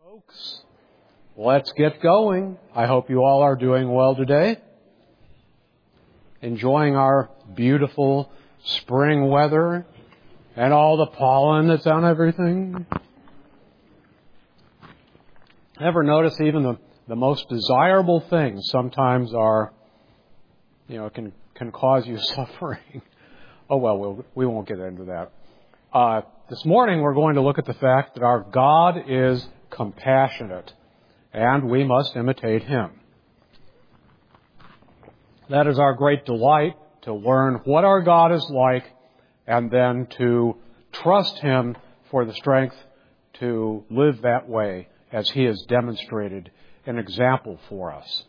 Folks, let's get going. I hope you all are doing well today. Enjoying our beautiful spring weather and all the pollen that's on everything. Ever notice even the most desirable things sometimes are, can cause you suffering? Oh, well, we won't get into that. This morning we're going to look at the fact that our God is compassionate, and we must imitate Him. That is our great delight, to learn what our God is like, and then to trust Him for the strength to live that way as He has demonstrated an example for us.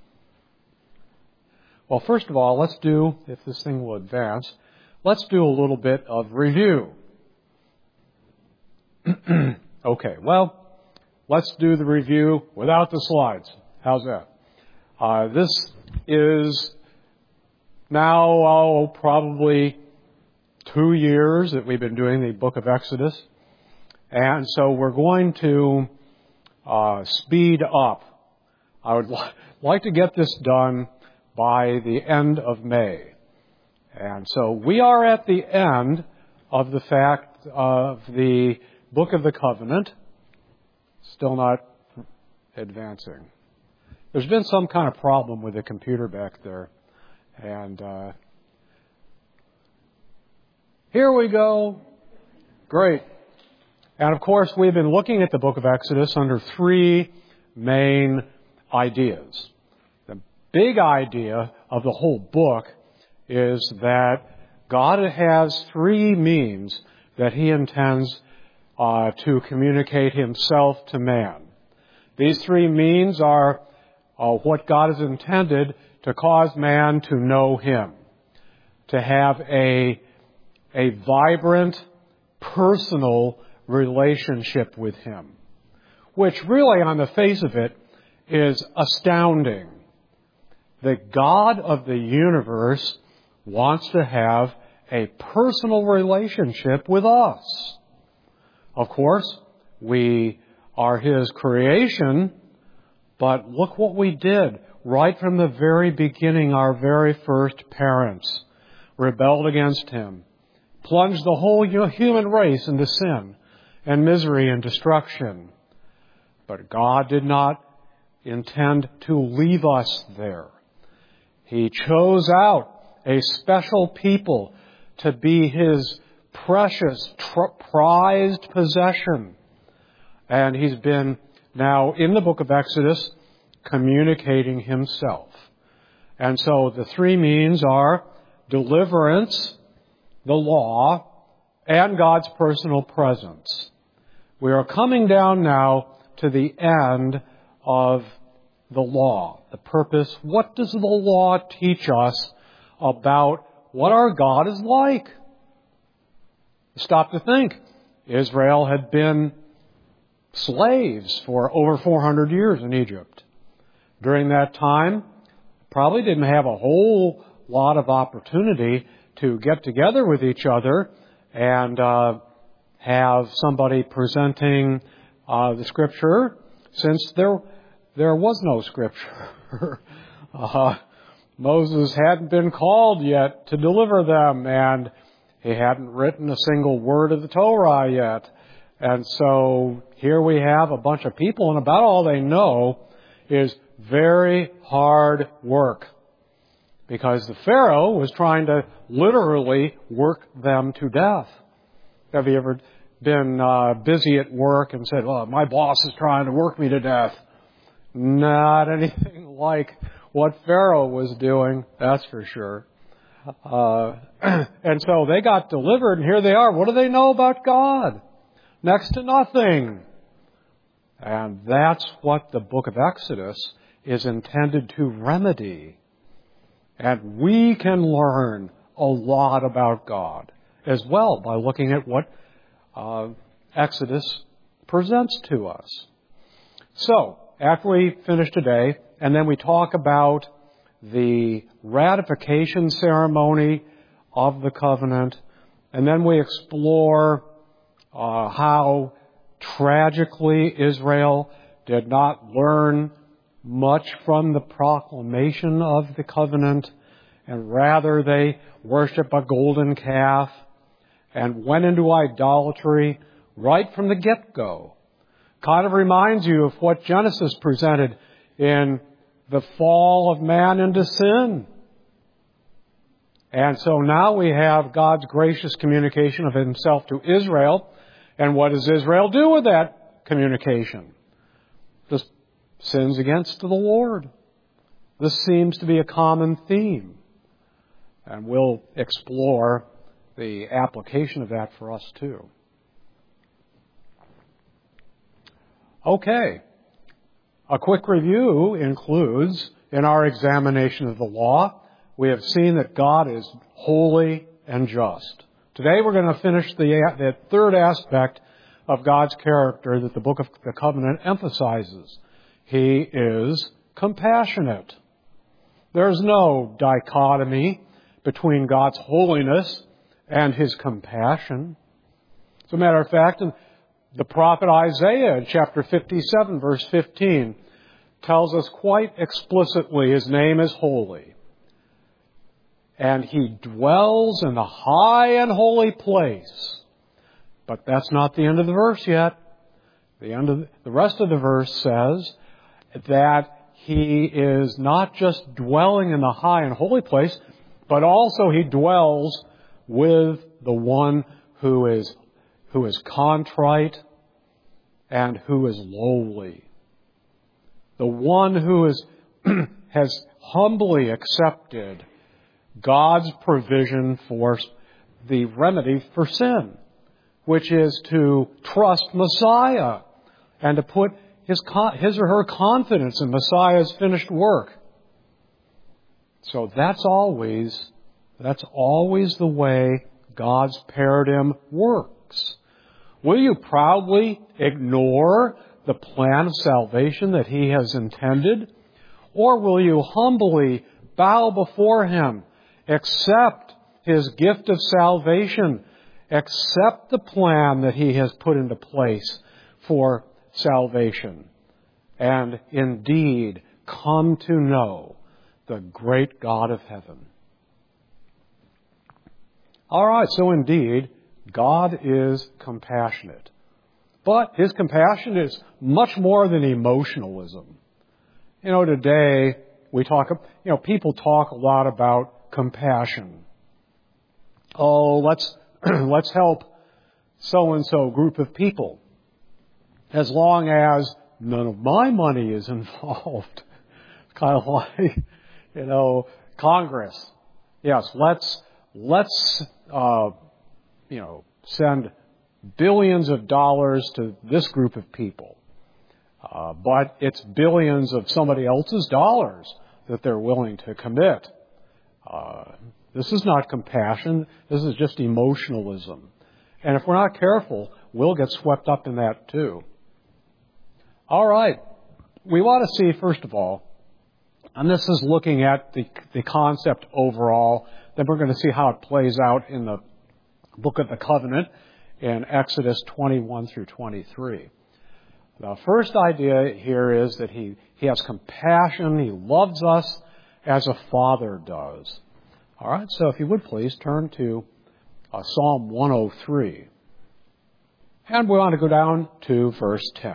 Well, first of all, let's do, if this thing will advance, let's do a little bit of review. Okay, well, let's do the review without the slides. How's that? This is now probably 2 years that we've been doing the book of Exodus. And so we're going to speed up. I would like to get this done by the end of May. And so we are at the end of the fact of the Book of the Covenant. Still not advancing. There's been some kind of problem with the computer back there. And here we go. Great. And of course, we've been looking at the book of Exodus under 3 main ideas. The big idea of the whole book is that God has 3 means that He intends to communicate Himself to man. These 3 means are what God has intended to cause man to know Him, to have a vibrant, personal relationship with Him, which really on the face of it is astounding. The God of the universe wants to have a personal relationship with us. Of course, we are His creation, but look what we did right from the very beginning. Our very first parents rebelled against Him, plunged the whole human race into sin and misery and destruction. But God did not intend to leave us there. He chose out a special people to be His precious, prized possession. And He's been now in the book of Exodus communicating Himself. And so the 3 means are deliverance, the law, and God's personal presence. We are coming down now to the end of the law. The purpose, what does the law teach us about what our God is like? Stop to think. Israel had been slaves for over 400 years in Egypt. During that time, probably didn't have a whole lot of opportunity to get together with each other and have somebody presenting the Scripture, since there was no Scripture. Moses hadn't been called yet to deliver them, and he hadn't written a single word of the Torah yet. And so here we have a bunch of people, and about all they know is very hard work. Because the Pharaoh was trying to literally work them to death. Have you ever been busy at work and said, well, my boss is trying to work me to death? Not anything like what Pharaoh was doing, that's for sure. And so they got delivered, and here they are. What do they know about God? Next to nothing. And that's what the book of Exodus is intended to remedy. And we can learn a lot about God as well by looking at what Exodus presents to us. So, after we finish today, and then we talk about the ratification ceremony of the covenant, and then we explore how Tragically, Israel did not learn much from the proclamation of the covenant, and rather they worship a golden calf and went into idolatry right from the get-go. Kind of reminds you of what Genesis presented in the fall of man into sin. And so now we have God's gracious communication of himself to Israel. And what does Israel do with that communication? Just sins against the Lord. This seems to be a common theme. And we'll explore the application of that for us too. Okay. A quick review includes, in our examination of the law, we have seen that God is holy and just. Today we're going to finish the third aspect of God's character that the Book of the Covenant emphasizes. He is compassionate. There's no dichotomy between God's holiness and His compassion. As a matter of fact, the prophet Isaiah in chapter 57, verse 15, tells us quite explicitly His name is holy. And He dwells in the high and holy place. But that's not the end of the verse yet. The rest of the verse says that He is not just dwelling in the high and holy place, but also He dwells with the one who is contrite and who is lowly. The one who has humbly accepted God's provision for the remedy for sin, which is to trust Messiah and to put his or her confidence in Messiah's finished work. So that's always the way God's paradigm works. Will you proudly ignore the plan of salvation that He has intended? Or will you humbly bow before Him, accept His gift of salvation, accept the plan that He has put into place for salvation, and indeed come to know the great God of heaven? All right, so indeed, God is compassionate. But His compassion is much more than emotionalism. Today people talk a lot about compassion. Oh, let's help so-and-so group of people, as long as none of my money is involved. It's kind of like, Congress. Yes, let's send billions of dollars to this group of people. But it's billions of somebody else's dollars that they're willing to commit. This is not compassion. This is just emotionalism. And if we're not careful, we'll get swept up in that too. All right. We want to see, first of all, and this is looking at the concept overall, then we're going to see how it plays out in the Book of the Covenant in Exodus 21 through 23. The first idea here is that He has compassion. He loves us as a father does. All right, so if you would please turn to Psalm 103. And we want to go down to verse 10.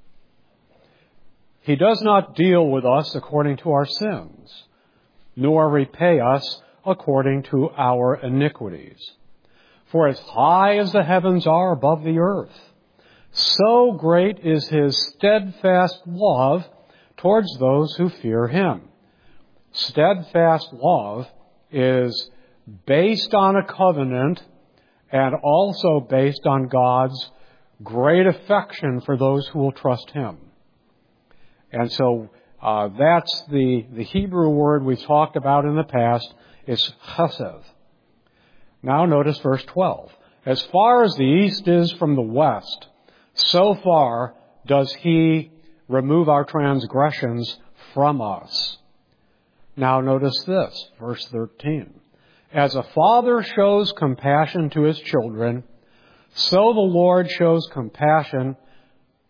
He does not deal with us according to our sins, nor repay us according to our iniquities. For as high as the heavens are above the earth, so great is His steadfast love towards those who fear Him. Steadfast love is based on a covenant and also based on God's great affection for those who will trust Him. And so that's the Hebrew word we've talked about in the past is chesed. Now notice verse 12. As far as the east is from the west, so far does He remove our transgressions from us. Now notice this, verse 13. As a father shows compassion to his children, so the Lord shows compassion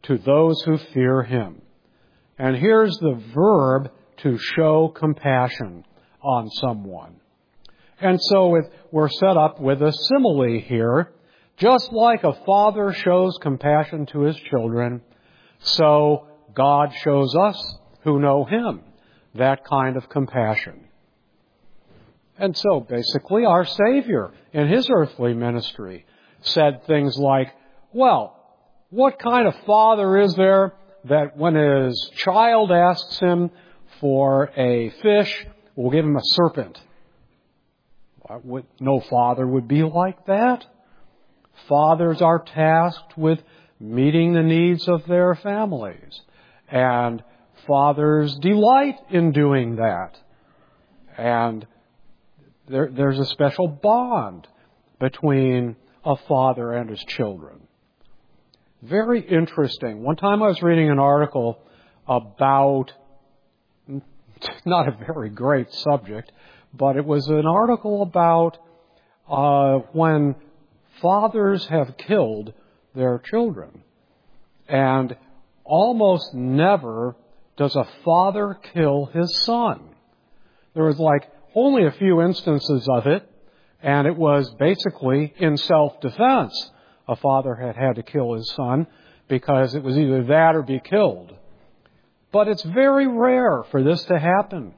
to those who fear him. And here's the verb to show compassion on someone. And so we're set up with a simile here. Just like a father shows compassion to his children, so God shows us who know him that kind of compassion. And so basically our Savior in his earthly ministry said things like, well, what kind of father is there that when his child asks him for a fish, will give him a serpent? No father would be like that. Fathers are tasked with meeting the needs of their families. And fathers delight in doing that. And there's a special bond between a father and his children. Very interesting. One time I was reading an article about, not a very great subject, but it was an article about when fathers have killed their children. And almost never does a father kill his son. There was only a few instances of it, and it was basically in self-defense. A father had to kill his son because it was either that or be killed. But it's very rare for this to happen.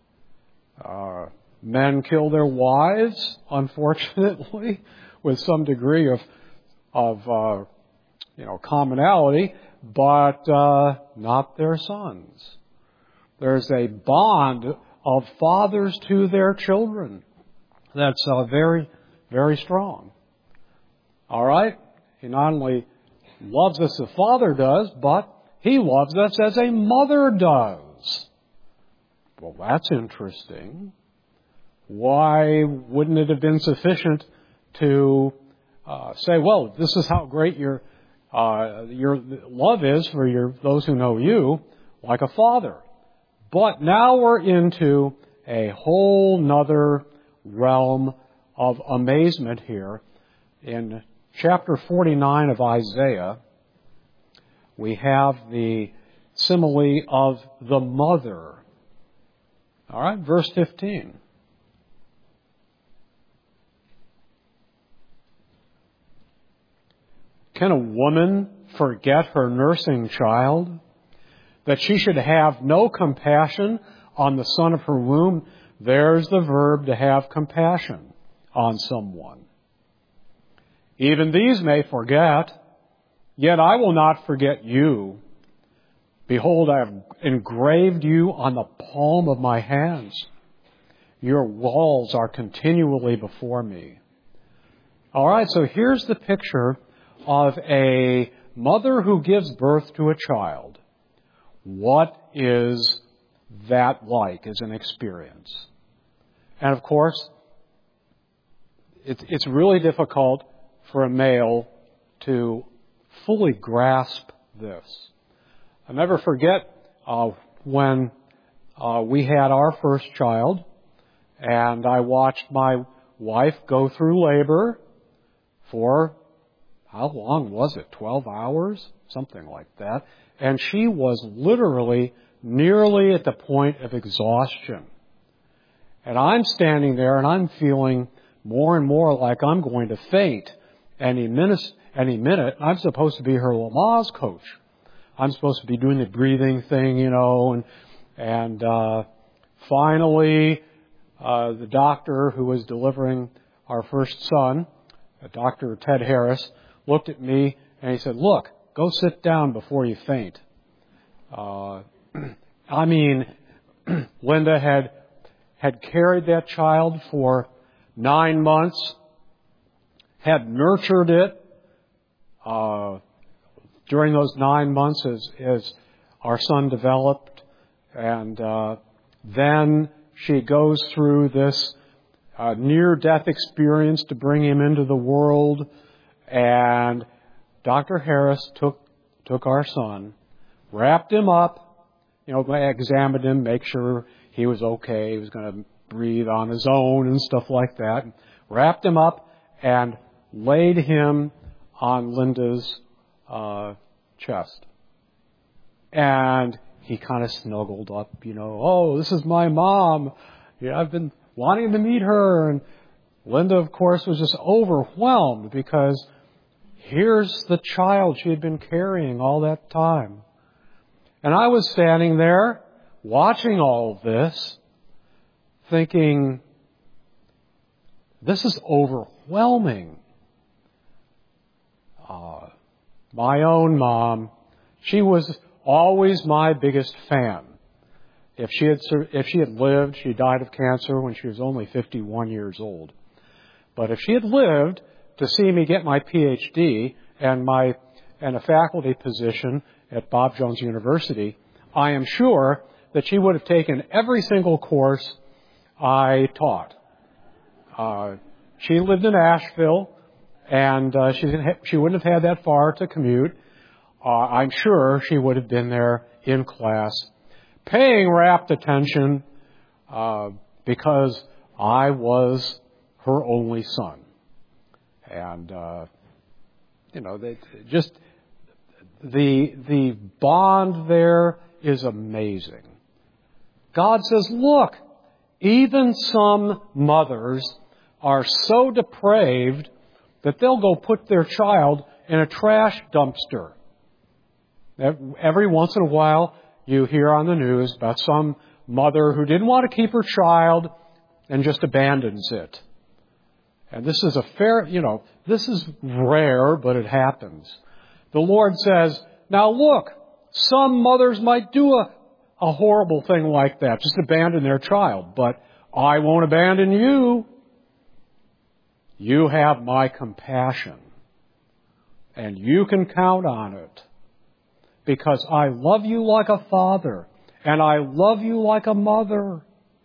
Men kill their wives, unfortunately, with some degree of commonality, but not their sons. There's a bond of fathers to their children that's very, very strong. All right? He not only loves us as a father does, but he loves us as a mother does. Well, that's interesting. Why wouldn't it have been sufficient to say, well, this is how great your love is for those who know you, like a father? But now we're into a whole nother realm of amazement here. In chapter 49 of Isaiah, we have the simile of the mother. All right, verse 15. Can a woman forget her nursing child, that she should have no compassion on the son of her womb? There's the verb to have compassion on someone. Even these may forget, yet I will not forget you. Behold, I have engraved you on the palm of my hands. Your walls are continually before me. All right, so here's the picture of a mother who gives birth to a child. What is that like as an experience? And of course, it's really difficult for a male to fully grasp this. I'll never forget when we had our first child, and I watched my wife go through labor for, how long was it? 12 hours? Something like that. And she was literally nearly at the point of exhaustion. And I'm standing there and I'm feeling more and more like I'm going to faint any minute. I'm supposed to be her Lamaze coach. I'm supposed to be doing the breathing thing, and finally, the doctor who was delivering our first son, Dr. Ted Harris, looked at me and he said, "Look, go sit down before you faint." Linda had carried that child for 9 months, had nurtured it during those 9 months as our son developed, and then she goes through this near-death experience to bring him into the world, and Dr. Harris took our son, wrapped him up, examined him, make sure he was okay, he was going to breathe on his own and stuff like that, wrapped him up and laid him on Linda's chest. And he kind of snuggled up, oh, this is my mom. I've been wanting to meet her. And Linda, of course, was just overwhelmed because here's the child she had been carrying all that time. And I was standing there watching all of this, thinking, this is overwhelming. My own mom, she was always my biggest fan. If she had lived, she died of cancer when she was only 51 years old. But if she had lived to see me get my PhD and a faculty position at Bob Jones University, I am sure that she would have taken every single course I taught. She lived in Asheville, and she wouldn't have had that far to commute. I'm sure she would have been there in class, paying rapt attention because I was her only son. And, the bond there is amazing. God says, look, even some mothers are so depraved that they'll go put their child in a trash dumpster. Every once in a while, you hear on the news about some mother who didn't want to keep her child and just abandons it. And this is this is rare, but it happens. The Lord says, now look, some mothers might do a horrible thing like that, just abandon their child, but I won't abandon you. You have my compassion, and you can count on it, because I love you like a father, and I love you like a mother.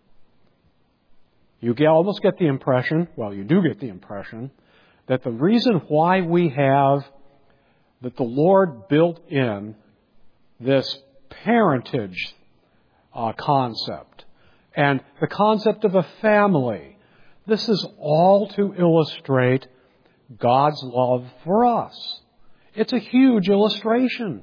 You almost get the impression, you do get the impression, that the reason why that the Lord built in this parentage concept and the concept of a family, this is all to illustrate God's love for us. It's a huge illustration.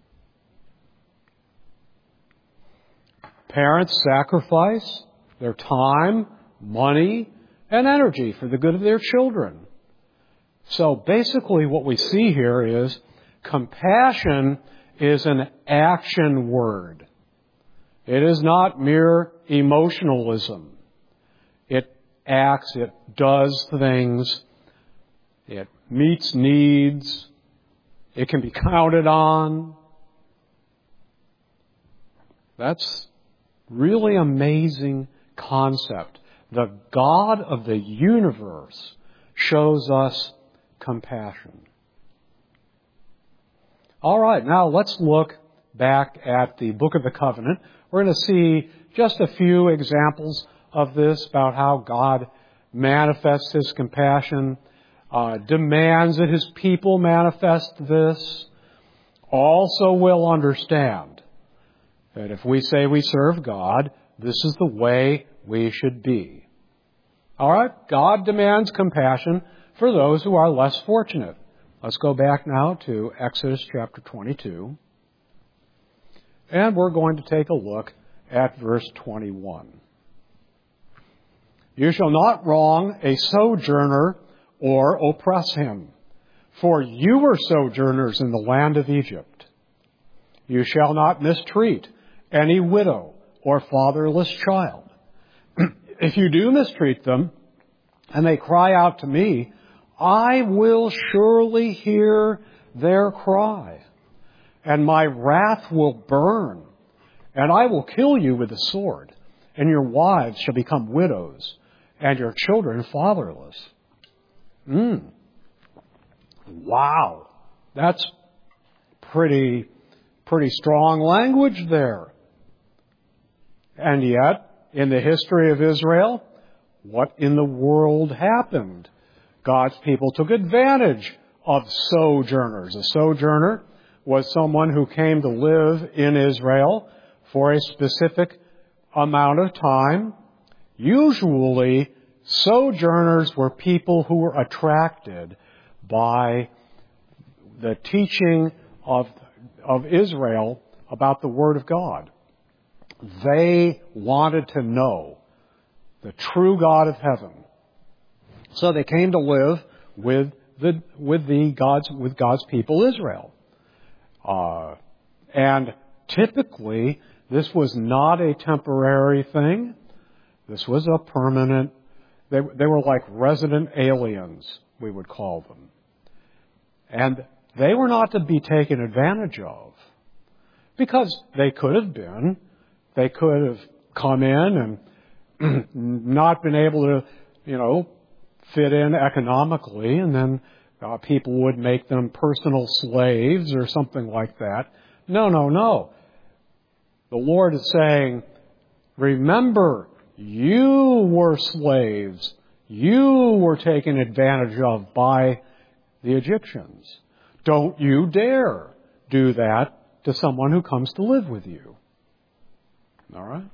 Parents sacrifice their time, money, and energy for the good of their children. So basically what we see here is compassion is an action word. It is not mere emotionalism. It acts, it does things, it meets needs, it can be counted on. That's really amazing concept. The God of the universe shows us compassion. All right, now let's look back at the Book of the Covenant. We're going to see just a few examples of this, about how God manifests His compassion, demands that His people manifest this. Also will understand that if we say we serve God, this is the way we should be. All right, God demands compassion for those who are less fortunate. Let's go back now to Exodus chapter 22. And we're going to take a look at verse 21. You shall not wrong a sojourner or oppress him, for you were sojourners in the land of Egypt. You shall not mistreat any widow or fatherless child. If you do mistreat them, and they cry out to me, I will surely hear their cry, and my wrath will burn, and I will kill you with the sword, and your wives shall become widows, and your children fatherless. Wow. That's pretty strong language there. And yet, in the history of Israel, what in the world happened? God's people took advantage of sojourners. A sojourner was someone who came to live in Israel for a specific amount of time. Usually, sojourners were people who were attracted by the teaching of Israel about the Word of God. They wanted to know the true God of heaven. So they came to live with God's people, Israel. And typically, this was not a temporary thing. This was a permanent. They were like resident aliens, we would call them. And they were not to be taken advantage of, because they could have been. They could have come in and not been able to, fit in economically, and then people would make them personal slaves or something like that. No. The Lord is saying, remember, you were slaves. You were taken advantage of by the Egyptians. Don't you dare do that to someone who comes to live with you. All right?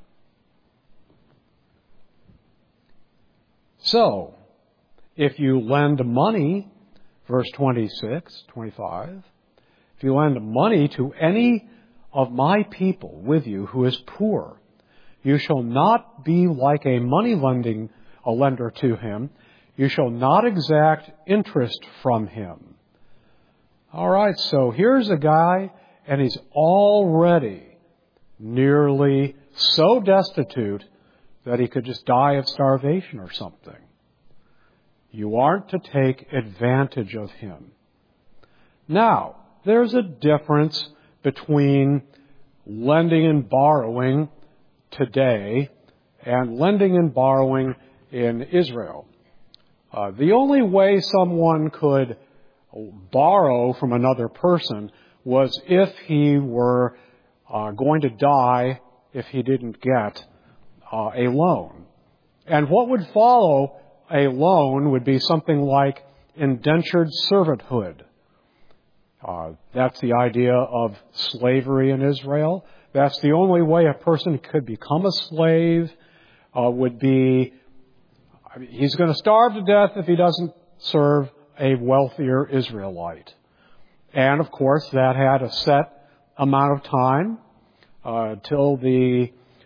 So, if you lend money, verse 26, 25, if you lend money to any of my people with you who is poor, you shall not be like a lender to him. You shall not exact interest from him. All right, so here's a guy, and he's already nearly so destitute that he could just die of starvation or something. You aren't to take advantage of him. Now, there's a difference between lending and borrowing today and lending and borrowing in Israel. The only way someone could borrow from another person was if he were going to die if he didn't get a loan. And what would follow a loan would be something like indentured servanthood. That's the idea of slavery in Israel. That's the only way a person could become a slave, would be, he's going to starve to death if he doesn't serve a wealthier Israelite. And of course, that had a set amount of time, till the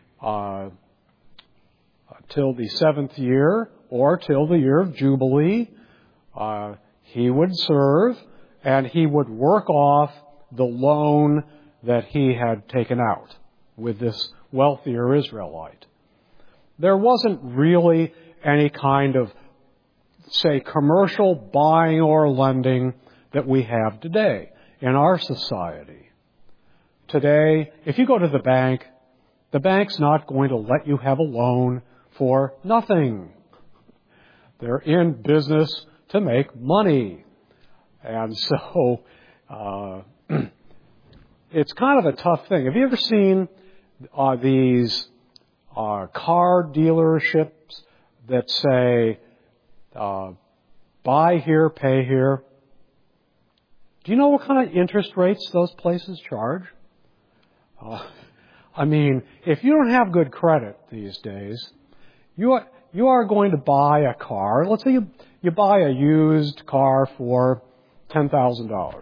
7th year, or till the year of Jubilee. He would serve, and he would work off the loan that he had taken out with this wealthier Israelite. There wasn't really any kind of, say, commercial buying or lending that we have today in our society. Today, if you go to the bank's not going to let you have a loan for nothing. They're in business to make money. And so, it's kind of a tough thing. Have you ever seen these car dealerships that say, buy here, pay here? Do you know what kind of interest rates those places charge? If you don't have good credit these days, you are going to buy a car. Let's say you buy a used car for $10,000.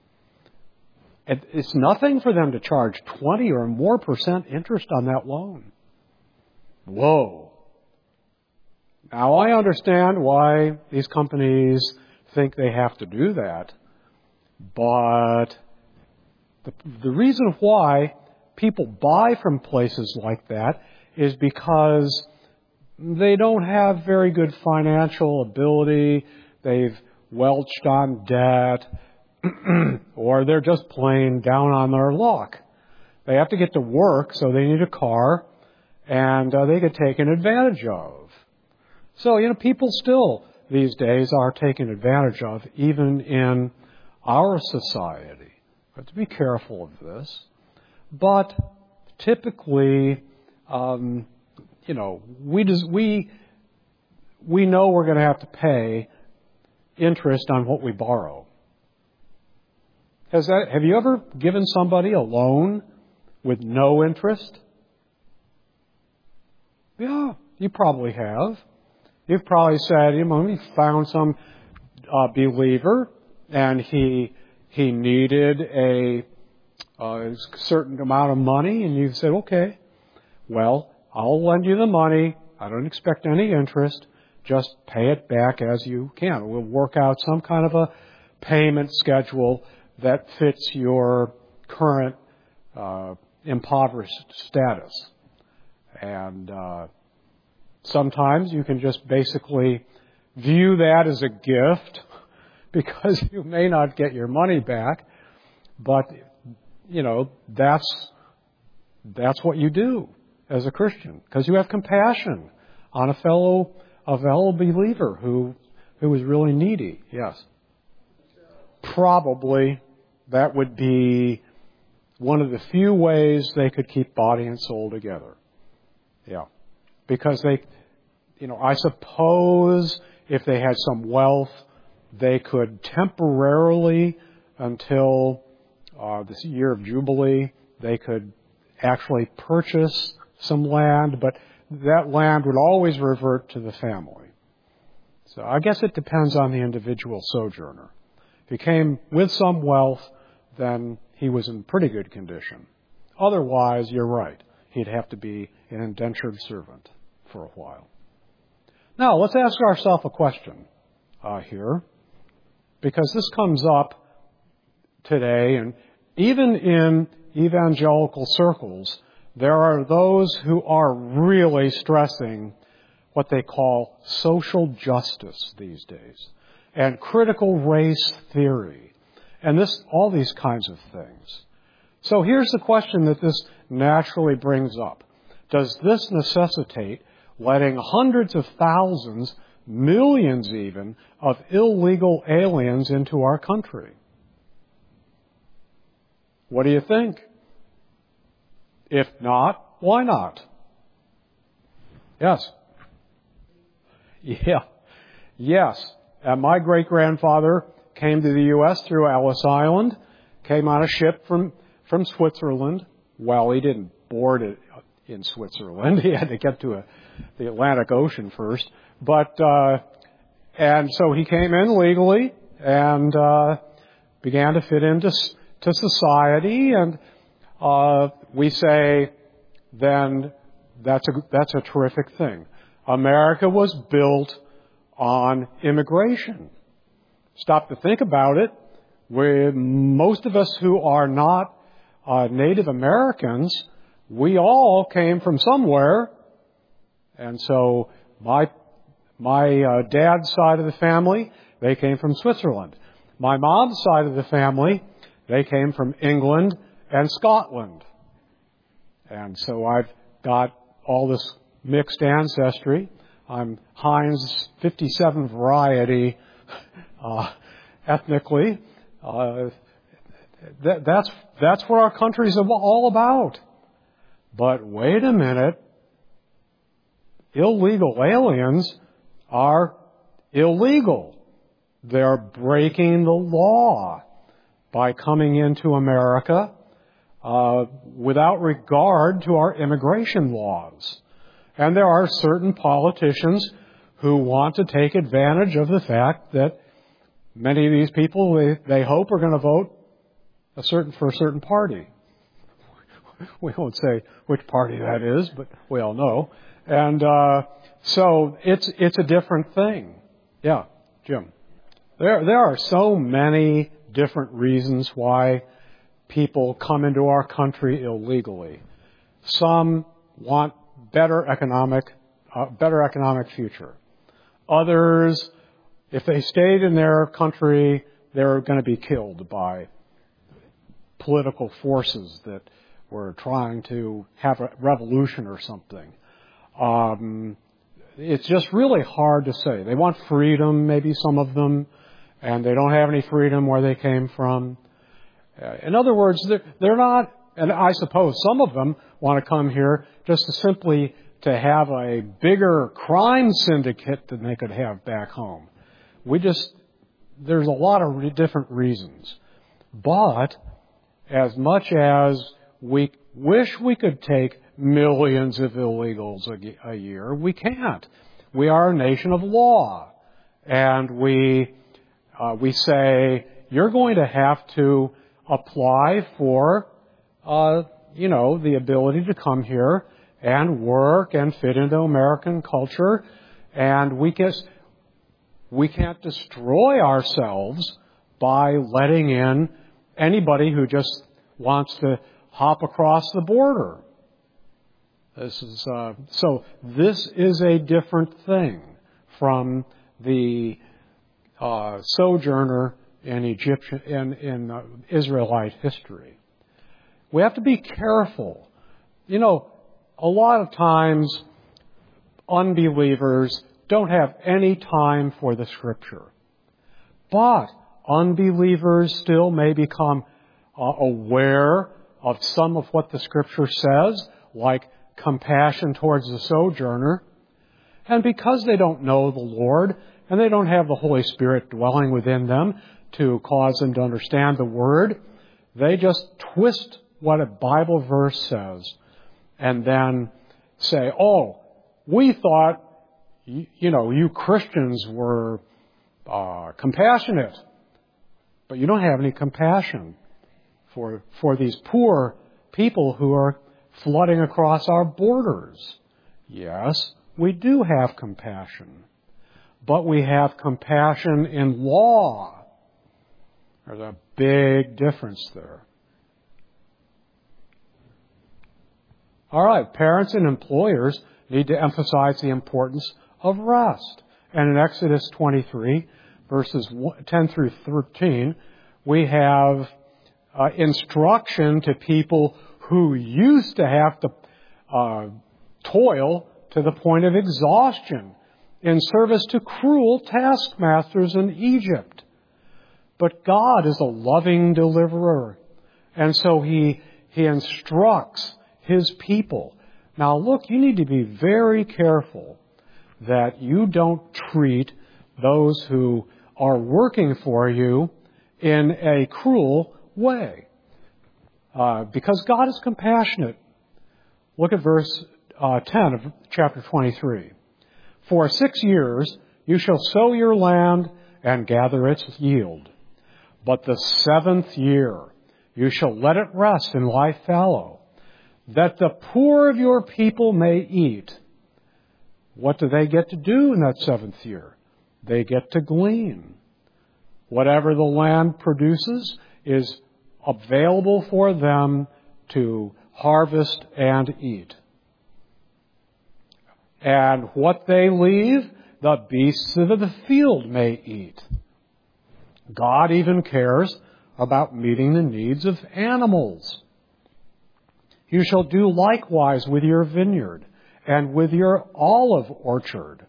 It's nothing for them to charge 20 or more % interest on that loan. Whoa. Now, I understand why these companies think they have to do that, but the reason why people buy from places like that is because they don't have very good financial ability, they've welched on debt, or they're just plain down on their luck. They have to get to work, so they need a car, and they get taken advantage of. So, people still these days are taken advantage of, even in our society. We have to be careful of this. But typically, we know we're going to have to pay interest on what we borrow. Have you ever given somebody a loan with no interest? Yeah, you probably have. You've probably said, we found some believer, and he needed a certain amount of money, and you said, okay, well, I'll lend you the money. I don't expect any interest. Just pay it back as you can. We'll work out some kind of a payment schedule that fits your current impoverished status. And sometimes you can just basically view that as a gift because you may not get your money back, but that's what you do as a Christian, because you have compassion on a fellow believer who is really needy. Yes. Probably that would be one of the few ways they could keep body and soul together. Yeah. Because I suppose if they had some wealth, they could temporarily, until this year of Jubilee, they could actually purchase some land, but that land would always revert to the family. So I guess it depends on the individual sojourner. If he came with some wealth, then he was in pretty good condition. Otherwise, you're right, he'd have to be an indentured servant for a while. Now, let's ask ourselves a question here, because this comes up today, and even in evangelical circles, there are those who are really stressing what they call social justice these days, and critical race theory, and all these kinds of things. So here's the question that this naturally brings up. Does this necessitate letting hundreds of thousands, millions even, of illegal aliens into our country? What do you think? If not, why not? Yes. Yeah. Yes. And my great-grandfather came to the U.S. through Ellis Island, came on a ship from Switzerland. Well, he didn't board it in Switzerland. He had to get to the Atlantic Ocean first. And so he came in legally and began to fit into society, and we say then that's a terrific thing. America was built on immigration. Stop to think about it. Most of us who are not Native Americans, we all came from somewhere. And so my dad's side of the family, they came from Switzerland. My mom's side of the family, they came from England and Scotland. And so I've got all this mixed ancestry. I'm Heinz 57 variety ethnically. That's what our country's all about. But wait a minute. Illegal aliens are illegal. They're breaking the law by coming into America without regard to our immigration laws. And there are certain politicians who want to take advantage of the fact that many of these people, they hope, are going to vote for a certain party. We won't say which party that is, but we all know. And so it's a different thing. Yeah, Jim. There are so many different reasons why people come into our country illegally. Some want better economic future. Others, if they stayed in their country, they're going to be killed by political forces that were trying to have a revolution or something. It's just really hard to say. They want freedom, maybe some of them, and they don't have any freedom where they came from. In other words, they're not, and I suppose some of them want to come here just to have a bigger crime syndicate than they could have back home. There's a lot of different reasons. But as much as we wish we could take millions of illegals a year, we can't. We are a nation of law. And we say, you're going to have to apply for the ability to come here and work and fit into American culture. And we can't destroy ourselves by letting in anybody who just wants to hop across the border. This is a different thing from the sojourner in Israelite history. We have to be careful. A lot of times unbelievers don't have any time for the Scripture. But unbelievers still may become aware of some of what the Scripture says, like compassion towards the sojourner. And because they don't know the Lord, and they don't have the Holy Spirit dwelling within them to cause them to understand the Word, they just twist what a Bible verse says and then say, we thought, you Christians were compassionate, but you don't have any compassion for these poor people who are flooding across our borders. Yes, we do have compassion, but we have compassion in law. There's a big difference there. All right, parents and employers need to emphasize the importance of rest. And in Exodus 23, verses 10 through 13, we have instruction to people who used to have to toil to the point of exhaustion in service to cruel taskmasters in Egypt. But God is a loving deliverer, and so He instructs His people. Now look, you need to be very careful that you don't treat those who are working for you in a cruel way. Because God is compassionate. Look at verse 10 of chapter 23. For 6 years you shall sow your land and gather its yield. But the 7th year you shall let it rest and lie fallow, that the poor of your people may eat. What do they get to do in that 7th year? They get to glean. Whatever the land produces is available for them to harvest and eat. And what they leave, the beasts of the field may eat. God even cares about meeting the needs of animals. You shall do likewise with your vineyard and with your olive orchard.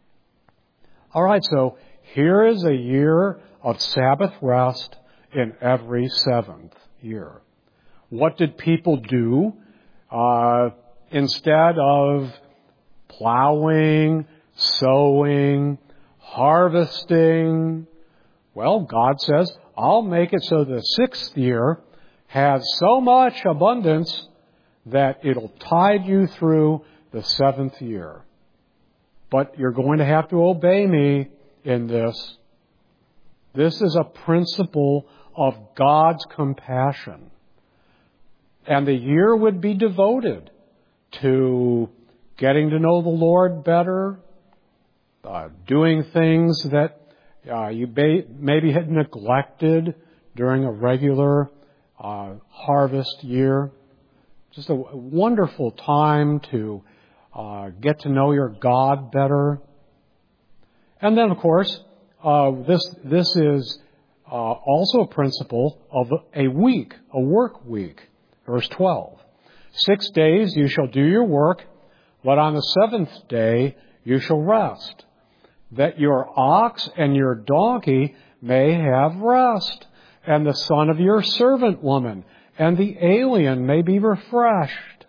All right, so here is a year of Sabbath rest in every 7th year. What did people do instead of plowing, sowing, harvesting? Well, God says, I'll make it so the 6th year has so much abundance that it'll tide you through the 7th year. But you're going to have to obey me in this. This is a principle of God's compassion. And the year would be devoted to getting to know the Lord better, doing things that you maybe had neglected during a regular harvest year. Just a wonderful time to get to know your God better. And then, of course, this is also a principle of a week, a work week. Verse 12. 6 days you shall do your work, but on the 7th day you shall rest, that your ox and your donkey may have rest, and the son of your servant woman and the alien may be refreshed.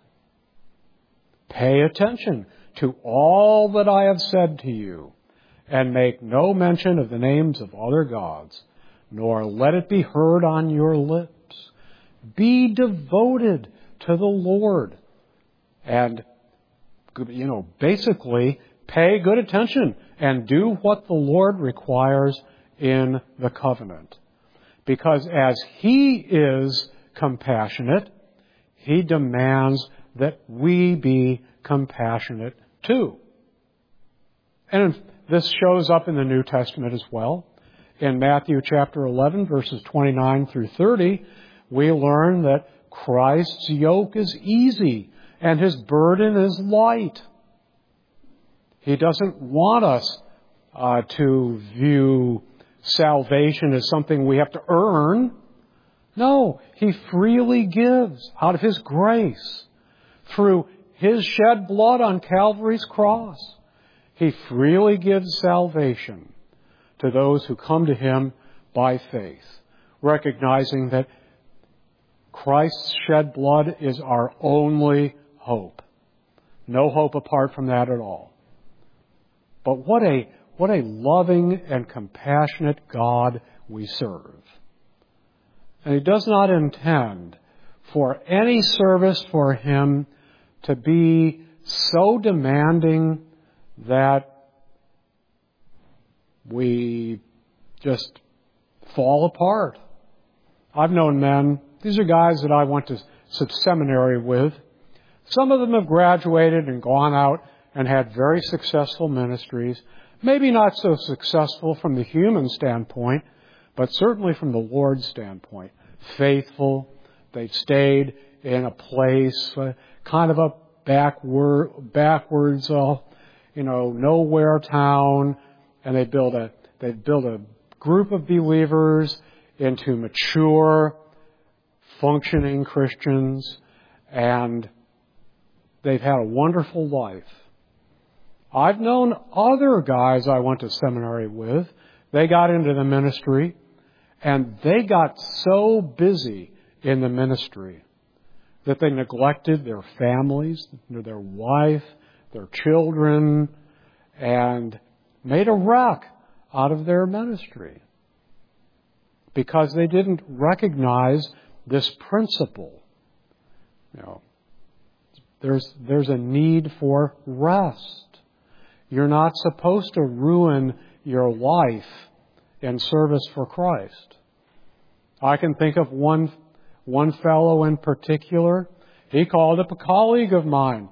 Pay attention to all that I have said to you, and make no mention of the names of other gods, nor let it be heard on your lips. Be devoted to the Lord. And, basically, pay good attention and do what the Lord requires in the covenant. Because as He is compassionate, He demands that we be compassionate too. And this shows up in the New Testament as well. In Matthew chapter 11, verses 29 through 30, we learn that Christ's yoke is easy and His burden is light. He doesn't want us to view salvation as something we have to earn. No, He freely gives out of His grace through His shed blood on Calvary's cross. He freely gives salvation to those who come to Him by faith, recognizing that Christ's shed blood is our only hope. No hope apart from that at all. But what a loving and compassionate God we serve. And He does not intend for any service for Him to be so demanding that we just fall apart. I've known men, these are guys that I went to seminary with. Some of them have graduated and gone out and had very successful ministries. Maybe not so successful from the human standpoint, but certainly from the Lord's standpoint. Faithful. They've stayed in a place, kind of a backwards, nowhere town, and they build a group of believers into mature, functioning Christians, and they've had a wonderful life. I've known other guys I went to seminary with. They got into the ministry, and they got so busy in the ministry that they neglected their families, their wife, their children, and made a wreck out of their ministry because they didn't recognize this principle. There's a need for rest. You're not supposed to ruin your life in service for Christ. I can think of one fellow in particular. He called up a colleague of mine.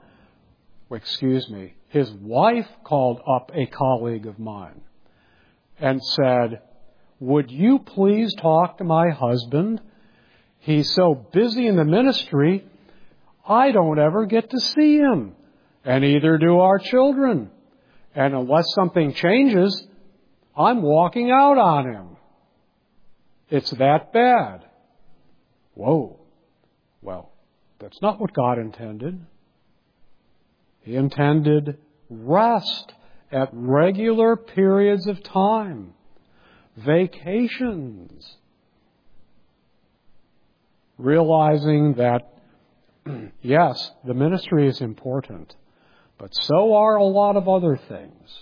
His wife called up a colleague of mine and said, "Would you please talk to my husband? He's so busy in the ministry, I don't ever get to see him, and neither do our children. And unless something changes, I'm walking out on him. It's that bad." Whoa. Well, that's not what God intended. He intended rest at regular periods of time, vacations, realizing that, yes, the ministry is important, but so are a lot of other things.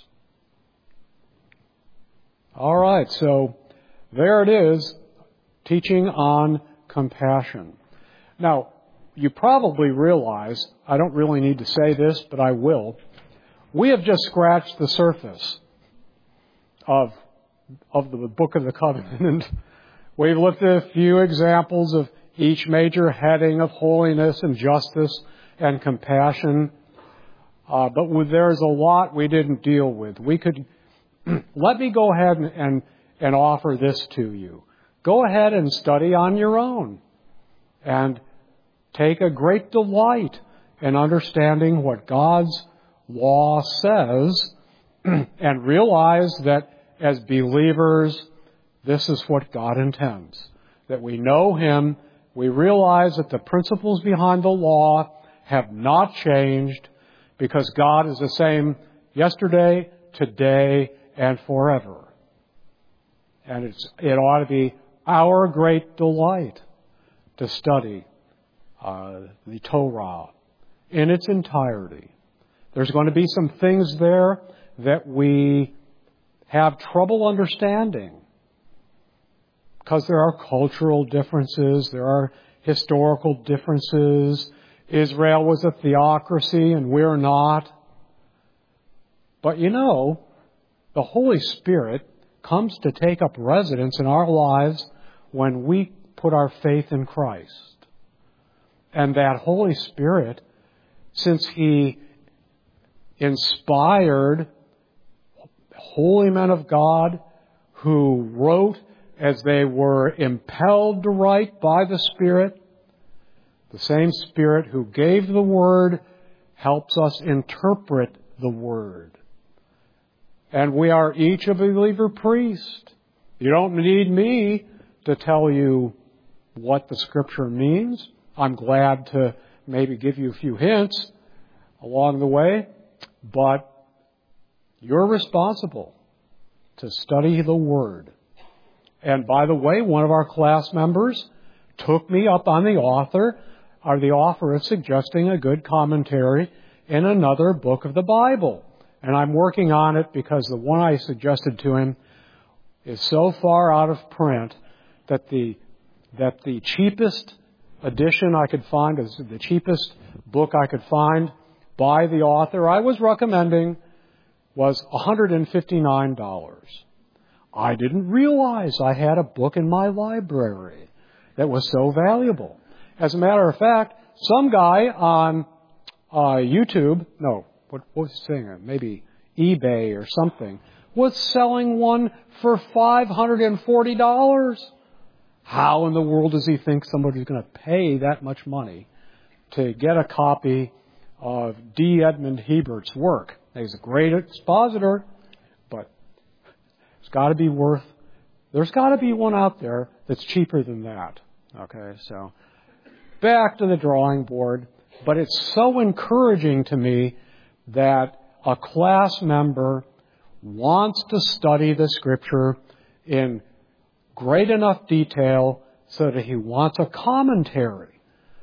All right, so there it is, teaching on compassion. Now, you probably realize, I don't really need to say this, but I will, we have just scratched the surface of the Book of the Covenant. We've looked at a few examples of each major heading of holiness and justice and compassion. But there's a lot we didn't deal with. Let me go ahead and offer this to you. Go ahead and study on your own and take a great delight in understanding what God's law says and realize that as believers, this is what God intends. That we know Him, we realize that the principles behind the law have not changed because God is the same yesterday, today, and forever. And it ought to be our great delight to study the Torah in its entirety. There's going to be some things there that we have trouble understanding because there are cultural differences, there are historical differences. Israel was a theocracy and we're not. But the Holy Spirit comes to take up residence in our lives when we put our faith in Christ. And that Holy Spirit, since He inspired holy men of God who wrote as they were impelled to write by the Spirit, the same Spirit who gave the Word helps us interpret the Word. And we are each a believer priest. You don't need me to tell you what the Scripture means. I'm glad to maybe give you a few hints along the way, but you're responsible to study the Word. And by the way, one of our class members took me up on the offer of suggesting a good commentary in another book of the Bible. And I'm working on it because the one I suggested to him is so far out of print that the cheapest edition I could find, is the cheapest book I could find by the author I was recommending, was $159. I didn't realize I had a book in my library that was so valuable. As a matter of fact, some guy on YouTube, what was he saying? Maybe eBay or something, was selling one for $540. How in the world does he think somebody's going to pay that much money to get a copy of D. Edmond Hebert's work? He's a great expositor, but there's got to be one out there that's cheaper than that. Okay, so back to the drawing board. But it's so encouraging to me that a class member wants to study the Scripture in great enough detail so that he wants a commentary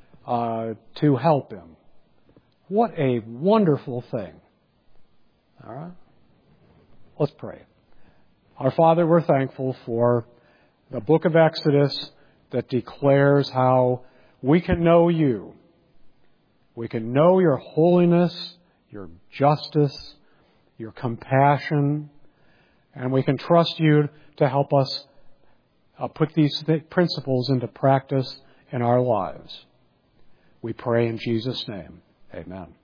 to help him. What a wonderful thing. All right? Let's pray. Our Father, we're thankful for the book of Exodus that declares how we can know You. We can know Your holiness, Your justice, Your compassion, and we can trust You to help us put these principles into practice in our lives. We pray in Jesus' name. Amen.